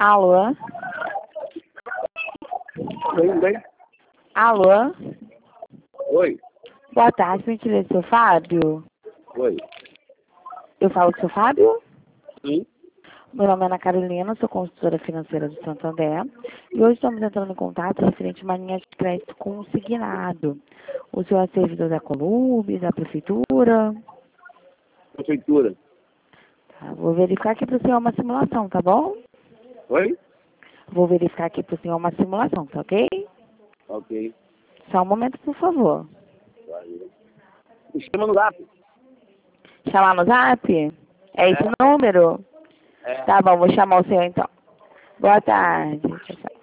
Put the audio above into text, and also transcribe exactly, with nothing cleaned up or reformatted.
Alô? Bem, bem. Alô? Oi. Boa tarde, por gentileza, seu Fábio? Oi. Eu falo com o seu Fábio? Sim. Meu nome é Ana Carolina, sou consultora financeira do Santander. E hoje estamos entrando em contato referente a uma linha de crédito consignado. O senhor é servidor da Colube, da Prefeitura? Prefeitura. Tá, vou verificar aqui para o senhor uma simulação, tá bom? Oi? Vou verificar aqui para o senhor uma simulação, tá ok? Ok. Só um momento, por favor. Valeu. Me chama no zap. Chamar no zap? É esse É. número? É. Tá bom, vou chamar o senhor então. Boa tarde. Tchau, tchau.